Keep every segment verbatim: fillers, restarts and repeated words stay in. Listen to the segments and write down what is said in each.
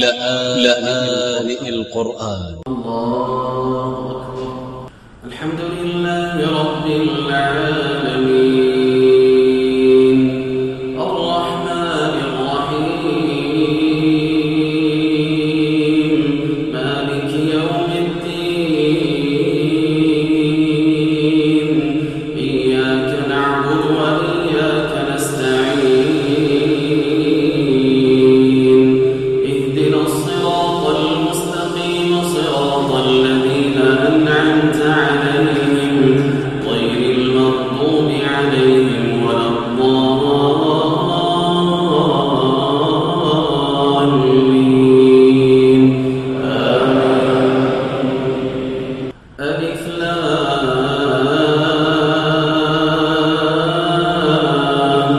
لآن القرآن. الله أكبر. الحمد لله رب العالمين الرحمن الرحيم مالك يوم الدين إياك نعبد وإياك نستعين اهدنا الصراط المستقيم صراط الذين أنعمت عليهم غير المغضوب عليهم ولا الضالين آمين. ألف لام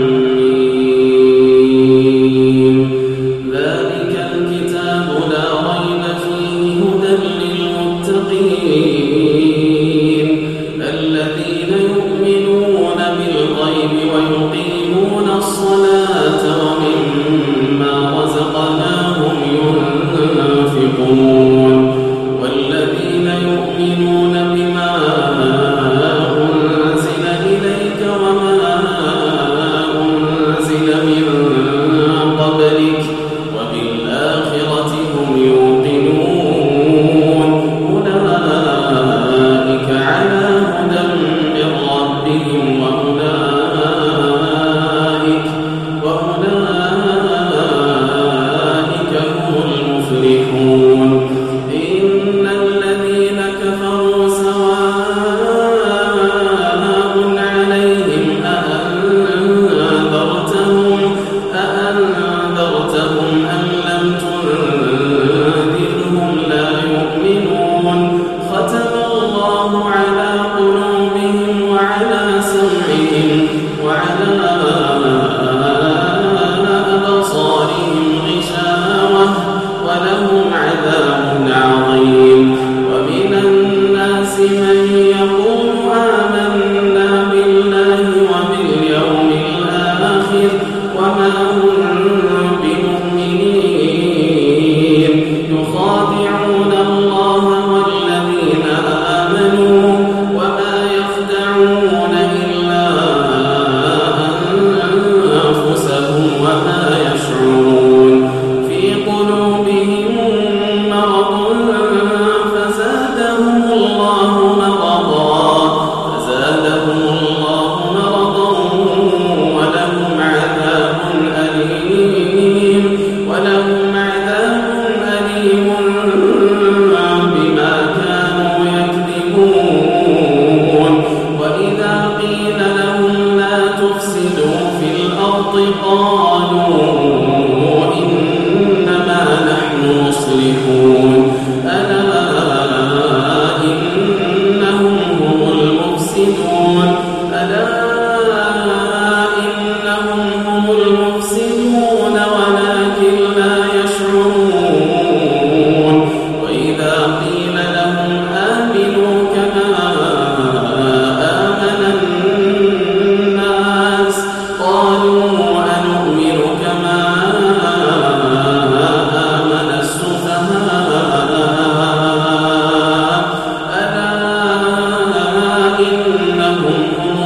ميم ذلك الكتاب لا ريب فيه هدى للمتقين الذين يؤمنون بالغيب ويقيمون الصلاة ومما رزقناهم ينفقون والذين يؤمنون بما أنزل إليك وما أنزل من قبلك وبالآخرة هم يوقنون أولئك على هدى من ربهم وأولئك وأولئك هم المفلحون إن الذين كفروا سواء عليهم أأنذرتهم أأنذرتهم أم لم تنذرهم لا يؤمنون ختم الله على قلوبهم وعلى سمعهم وعلى أبصارهم غشاوة ولهم عذاب عظيم ومن الناس من يقول آمنا بالله وباليوم الآخر وما هم بمؤمنين يخادعون الله والذين آمنوا وما يخدعون إلا أنفسهم وما يشعرون في قلوبهم مرض فزادهم الله مرضا فزادهم الله مرضا ولهم عذاب أليم ولهم عذاب أليم بما كانوا يكذبون وإذا قيل لهم لا تفسدوا في الأرض قالوا إنما نحن مصلحون ألا إنهم هم المفسدون ألا إنهم هم المفسدون ولكن لا يشعرون وإذا قيل لهم آمنوا كما آمن الناس قالوا أنؤمن كما آمن السفهاء ألا إنهم هم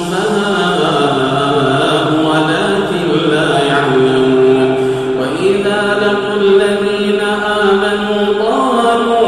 السفهاء ولكن لا يعلمون وإذا لقوا الذين آمنوا قالوا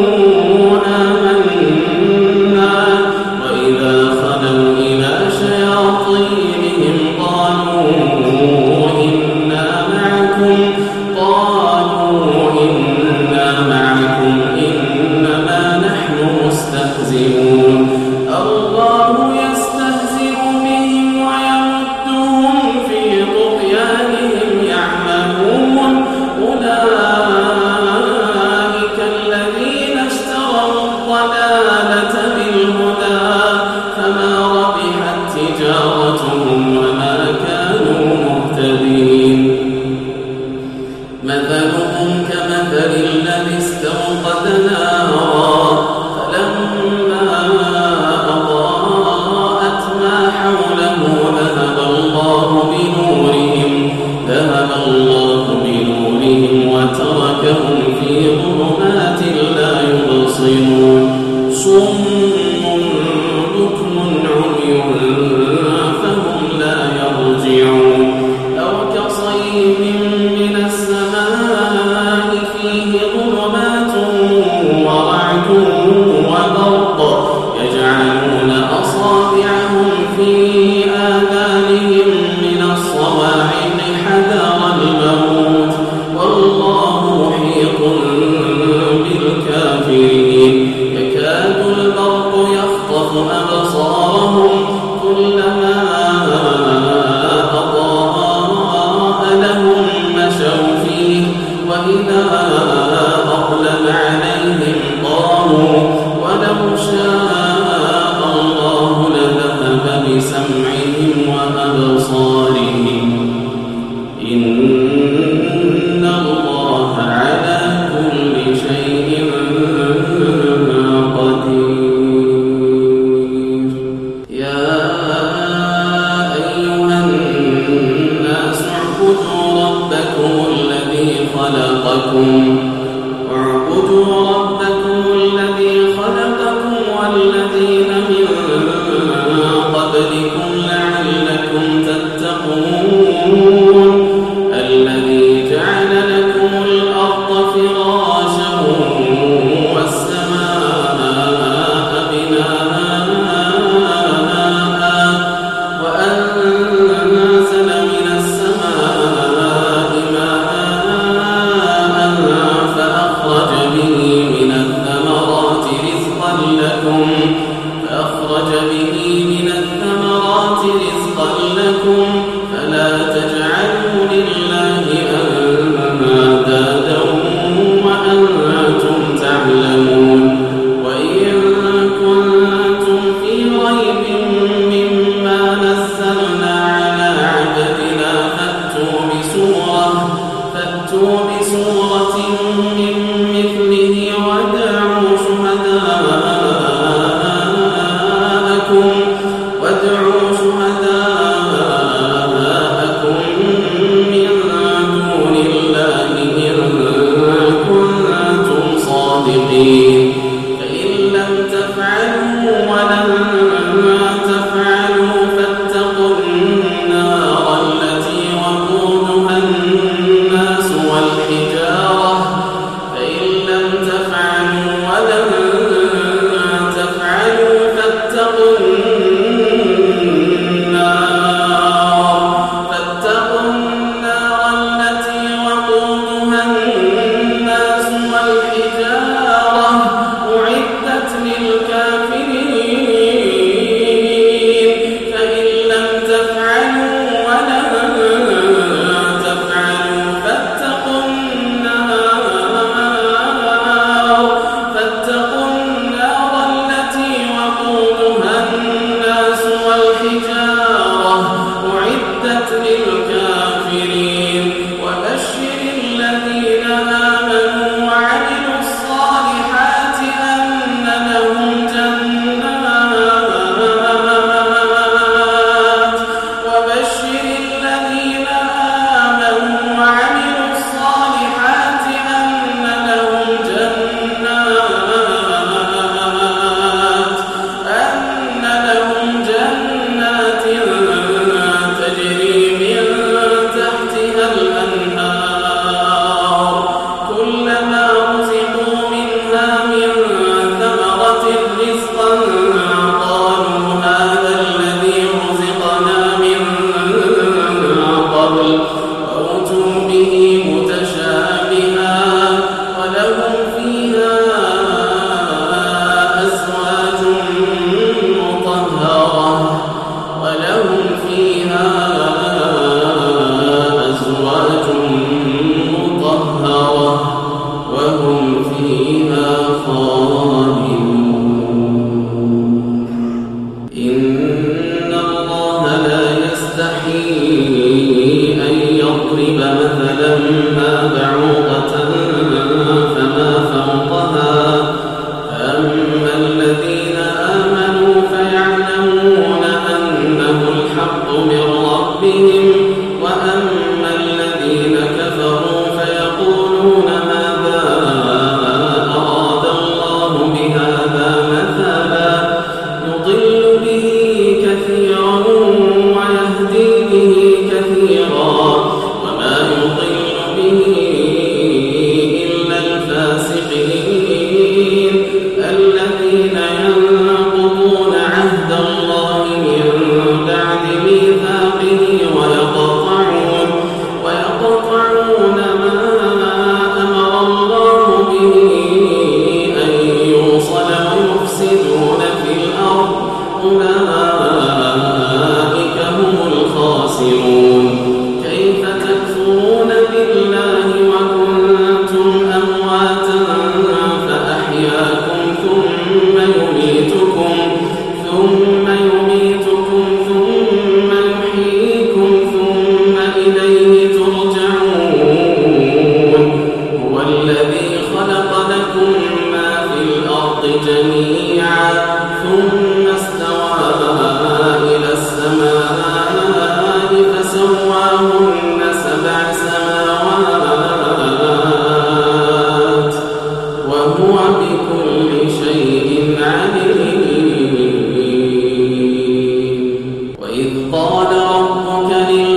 آمنا وإذا خلوا إلى شياطينهم قالوا إنا معكم قالوا إنا معكم إنما نحن مستهزئون الله يستهزئ بهم ويمدهم في طغيانهم يعمهون أولئك الذين اشتروا الضلالة بالهدى فما ربحت تجارتهم وما كانوا مهتدين مثلهم كمثل الذي استوقد نارا فلما أضاءت ما حوله ذهب الله بنورهم ذهب الله بنورهم وتركهم فيه ظلمات ورعد وبرق يجعلون أصابعهم في آذانهم من الصواعق حذر الموت والله محيط بالكافرين يكاد البرق يخطف أبصارهم كلما أضاء لهم مشوا فيه وإذا أظلم عليهم قاموا ولو شاء الله لذهب بسمعهم وأبصارهم إن الله على كل شيء قدير يا أيها الناس اعبدوا ربكم الذي خلقكم اعبدوا ربكم الذي خلقكم والذين من قبلكم لعلكم تتقون الذي جعل لكم الأرض فراشا والسماء بناء وأنزل من السماء ماء فأخرج به من الثمرات رزقا لكم فأخرج به من الثمرات رزقا لكم فلا تجعلوا لله أندادا وأنتم تعلمون وإن كنتم في ريب مما نزلنا على عبدنا فأتوا بسورة فأتوا بسورة من مثله وادعوا شهداءكم وادعوا شهداءكم من دون الله إن كنتم صادقين فإن لم تفعلوا ولن تفعلوا فاتقوا النار التي وقودها الناس والحجارة فإن جميعا ثم استوى إلى السماء فسواهن سبع سماوات وهو بكل شيء عليم. وإذ قال ربك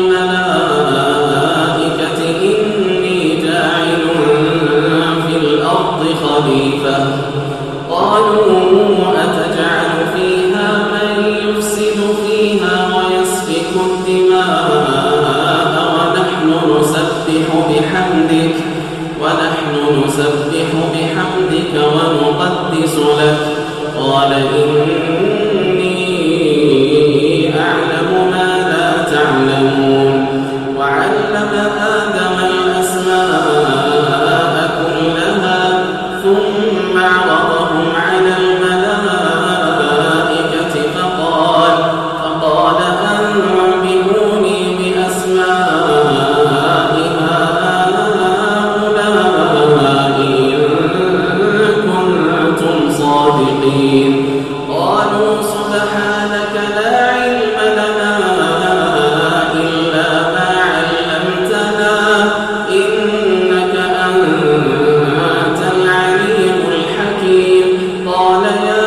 للملائكة إني جاعل في الأرض خليفة قالوا أتجعل فيها من يفسد فيها ويسفك الدماء ونحن نسبح بحمدك ونحن نسبح بحمدك ونقدس لك قال إني أعلم ما لا تعلمون. وعلم آدم الأسماء كلها ثم عرضهم على الملائكة فقال فقال أنبئوني بأسماء هؤلاء إن كنتم صادقين. قالوا سبحانك لا علم لنا إلا ما علمتنا إنك أنت العليم الحكيم. قال يا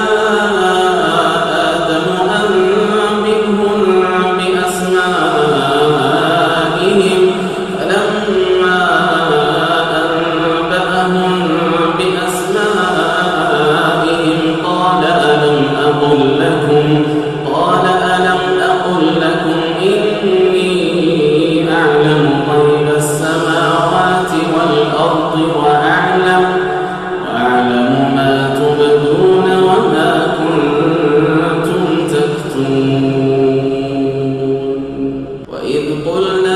آدم أنبئهم بأسمائهم فلما أنبأهم بأسمائهم قال ألم أقل لكم قال ألم أقل لكم إني أعلم غيب السماوات والأرض وأعلم وأعلم ما تبدون وما كنتم تكتمون. وإذ قلنا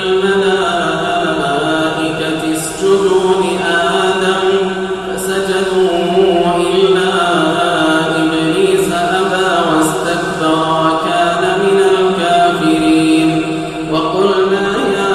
للملائكة اسجدوا لآدم فسجدوا إلا إبليس أبى واستكبر وكان من الكافرين. وقلنا يا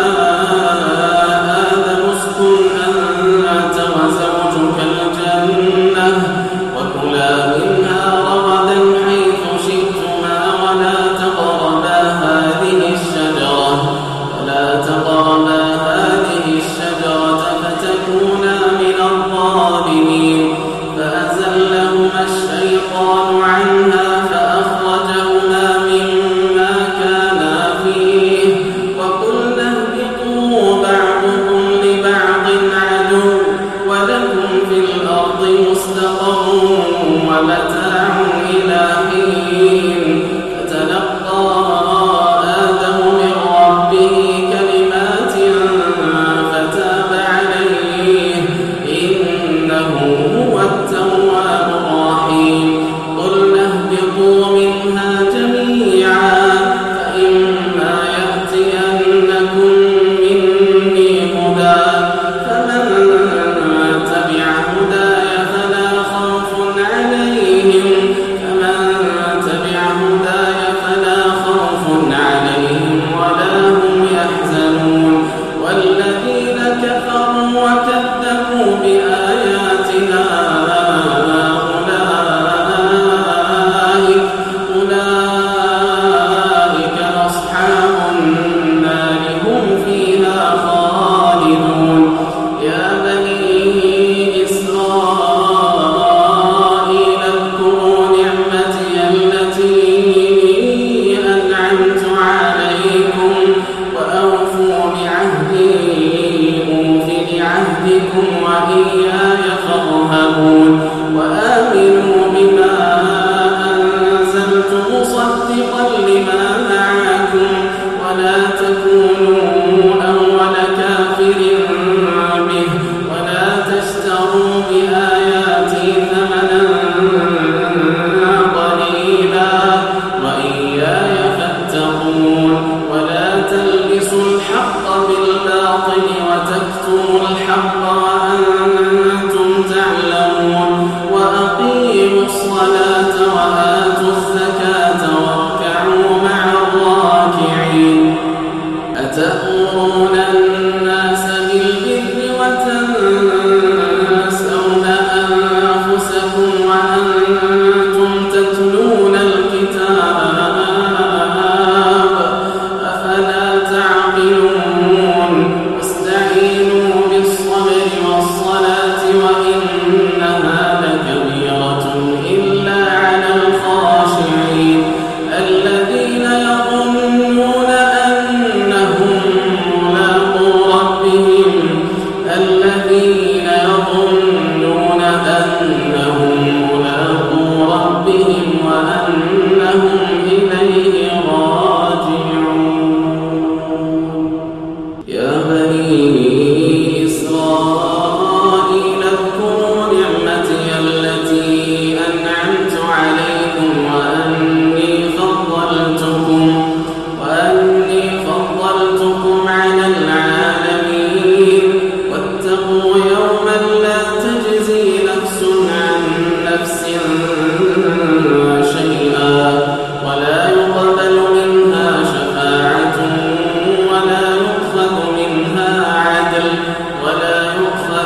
آدم اسكن أنت وزوجك الجنة وكلا منها رغدا حيث شئتما ولا تقربا هذه الشجرة ولا تقربا هذه الشجرة فتكونا من الظالمين. فأزلهما الشيطان عنها فأخرجهما مما كانا فيه وقلنا اهبطوا بعضكم لبعض عدو ولكم في الأرض مستقر ومتاع إلى حين. فتلقى آدم من ربه كلمات فتاب عليه إنه هو التواب الرحيم. قلنا اهبطوا منها جميعا فإما يأتينكم مني هدى فمن تبع هداي فلا خوف عليهم فمن تبع هداي فلا خوف عليهم ولا هم يحزنون. والذين كفروا وكذبوا بآياتنا أولئك أولئك أصحاب النار هم فيها خالدون. يا بني إسرائيل اذكروا نعمتي التي أنعمت عليكم وأوفوا بعهدي أوف بعهدكم وإياي فارهبون. وآمنوا بما أنزلت مصدقا لما معكم ولا تكونوا أول كافر به ولا تشتروا بآياتي ثمنا قليلا وإياي فاتقون. ولا تلبسوا الحق بالباطل وتكتموا الحق وأنتم تعلمون.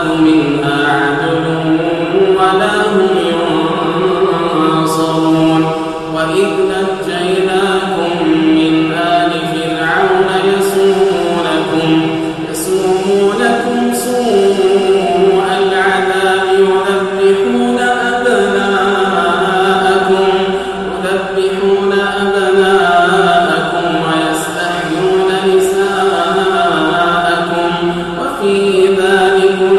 منها عدل ولا هم ينصرون وإذ نجيناكم من آل فرعون يسومونكم يسومونكم سوء العذاب يذبحون أبناءكم يذبحون أبناءكم ويستحيون نساءكم وفي ذلكم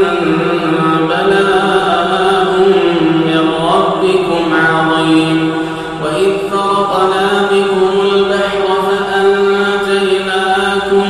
بلاء من ربكم عظيم وإذ فرقنا بكم البحر فأنجيناكم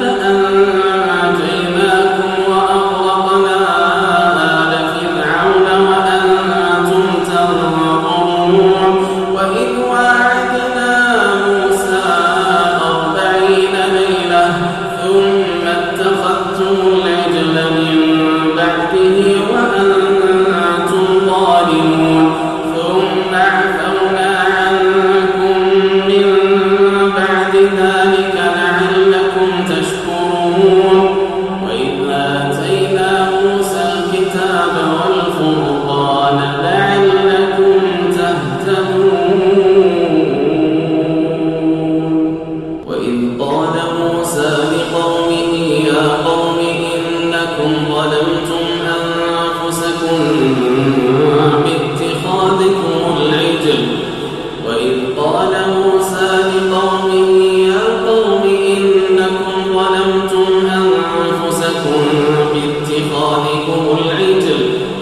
فأنجيناكم وأغرقنا آل فرعون وأنتم تنظرون وإذ واعدنا موسى أربعين ليلة ثم اتخذتم العجل من بعده وأنتم ظالمون ثم عفونا عنكم من بعد ذلك لعلكم تشكرون وإذ آتينا موسى الكتاب والفرقان لعلكم تهتدون وإذ قال موسى لقومه يا قوم إنكم ظلمتم أنفسكم باتخاذكم العجل وإذ قال موسى لقومه يا قوم إنكم ظلمتم أنفسكم باتخاذكم العجل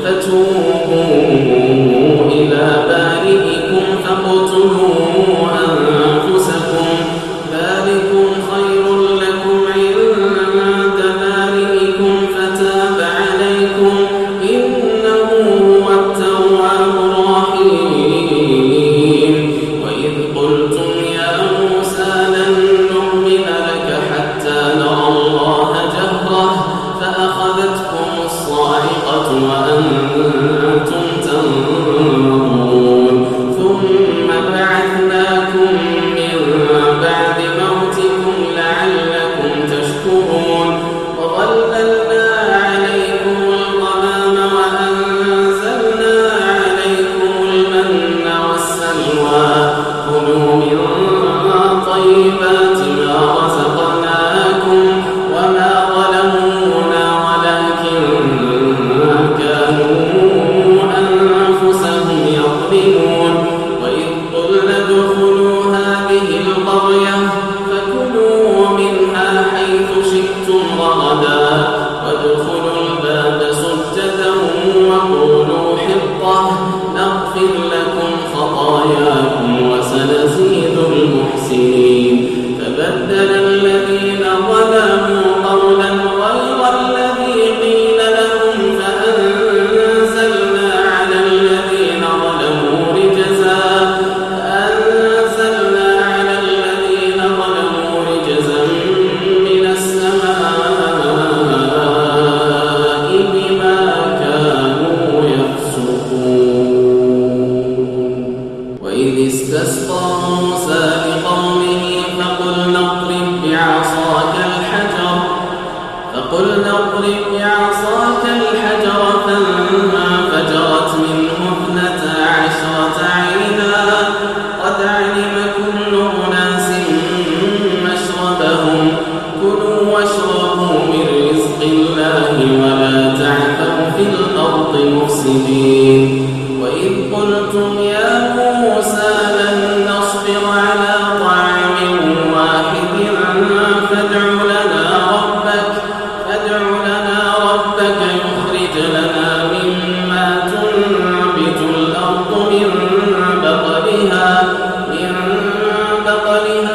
فتوبوا إلى بارئكم فاقتلوا أنفسكم ذلكم خير لكم عند بارئكم فتاب عليكم إنه هو التواب الرحيم وإذ قلتم يا موسى لن نؤمن لك حتى نرى الله جهرة فأخذتكم الصاعقة وأنتم تنظرون ثم بعثناكم من بعد موتكم لعلكم تشكرون وظللنا عليكم الغمام وأنزلنا عليكم المن والسلوى كلوا من طيبات ما رزقناكم وما ظلمونا ولكن كانوا أنفسهم يظلمون وإذ قلنا ادخلوا هذه القرية فكلوا منها حيث شئتم رغدا وادخلوا الباب سجدا وقولوا حطة نغفر لكم خطاياكم وسنزيد المحسنين فبدل الذين ظلموا قولا غير الذي قيل لهم فأنزلنا على الذين ظلموا رجزا فأنزلنا على الذين ظلموا رجزا من السماء بما كانوا يفسقون وإذ استسقى موسى لقومه فقلنا اضرب بعصاك الحجر فقلنا اضرب بعصاك الحجر فانفجرت منه اثنتا عشرة عينا قد علم كل أناس مشربهم كلوا واشربوا من رزق الله ولا تعثوا في الأرض مفسدين وإذ قلتم يا موسى لن نصبر على طعام واحد فادع لنا ربك فادع لنا ربك يخرج لنا مما تنبت الأرض من بقلها من بقلها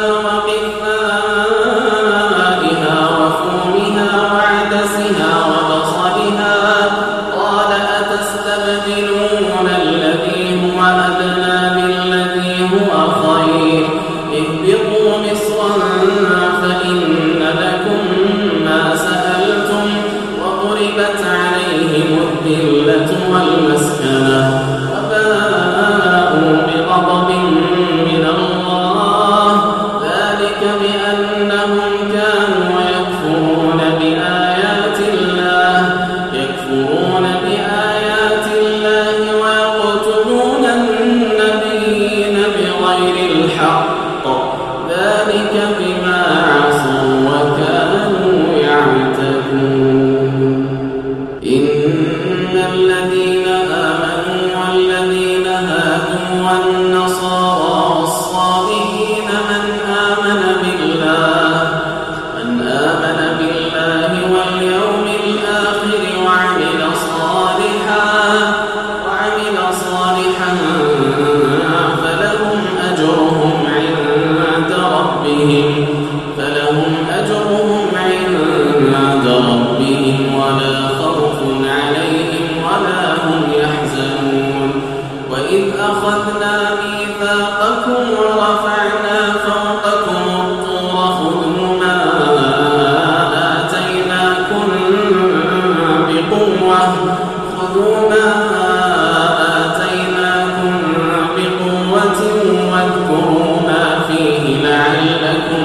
وقثائها وفومها وعدسها وبصلها قال أتستبدلون الذي هو أدنى بالذي هو خير اهبطوا مصرا فإن لكم ما سألتم وضربت عليهم الذلة والمسكنة وباءوا بغضب من الله ذلك بأنهم كانوا يكفرون بآيات الله يكفرون قوة خذوا ما آتيناكم بقوة واذكروا ما فيه لعلكم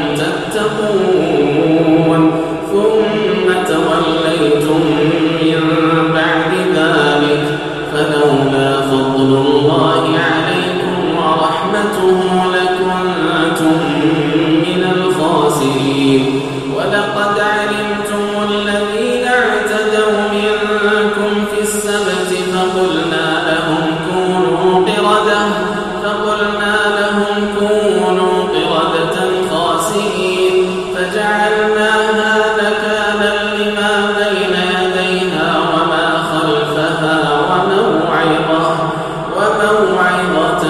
تتقون ثم توليتم من بعد ذلك فلولا فضل الله عليكم ورحمته لكنتم من الخاسرين ولقد علمتم الذين اعتدوا منكم في السبت فقلنا لهم كونوا قردة فقلنا لهم كونوا قردة خاسئين فجعلناها نكالا لما بين يديها وما خلفها وموعظة وموعظة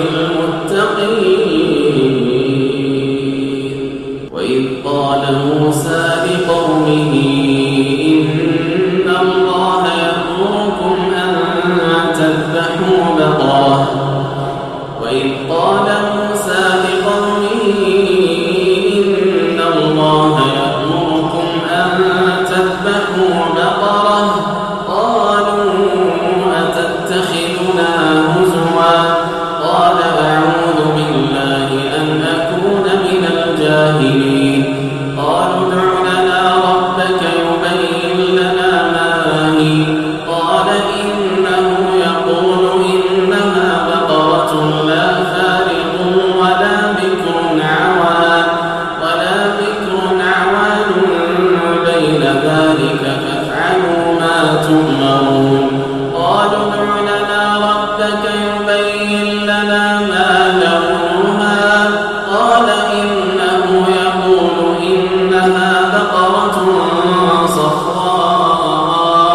للمتقين وإذ قال موسى لقومه إن الله يأمركم أن تذبحوا بقرة وإذ قال موسى لقومه إن الله يأمركم أن تذبحوا بقرة قالوا أتتخذنا هزوا قال أعوذ بالله أن أكون من الجاهلين قالوا ادع لنا ربك يبين لنا ما هي قال إنه يقول إنها بقرة لا فارض ولا بكر عوان ولا بكر عوان بين ذلك فافعلوا ما تؤمرون قالوا ادع لنا ربك يبين لنا ما لونها قال إنه يقول إنها بقرة صفراء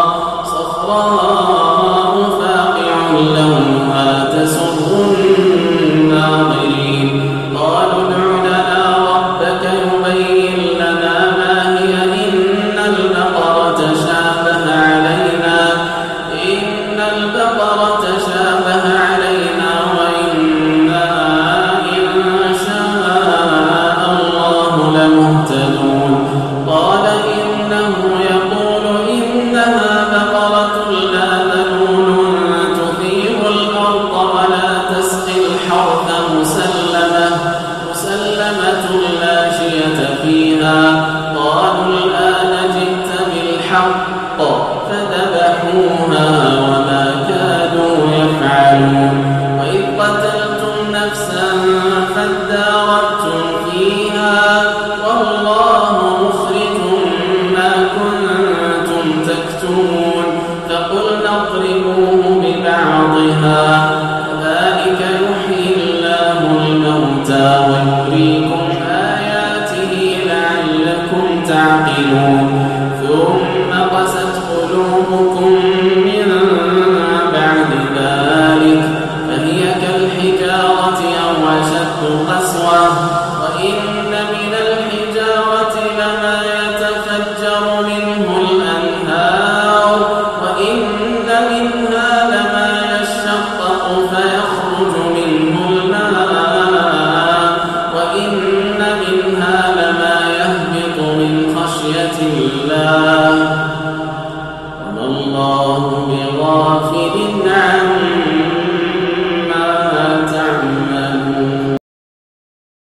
صفراء فاقع لونها تسر الناظرين قالوا ادع لنا ربك يبين لنا ما هي إن البقرة شابه علينا إن البقرة شابه علينا وإنا إن شاء الله لمهتدون قال إنه يقول إنها بقرة لا ذلول تثير الأرض ولا تسقي الحرث مسلمة مسلمة لا شية فيها قالوا الآن جئت بالحق فذبحوها وما كادوا يفعلون وإذ قتلتم نفسا فادارأتم فيها والله مخرج ما كنتم تكتمون فقلنا اضربوه ببعضها كذلك يحيي الله الموتى ويريكم آياته لعلكم تعقلون ثم قست قلوبكم من بعد ذلك فهي كالحجارة أو أشد قسوة وإن من الحجارة لما يتفجر منه الأنهار وإن منها لما يشقق فيخرج منه الماء وإن منها لما يهبط من خشية الله وما الله بغافل عما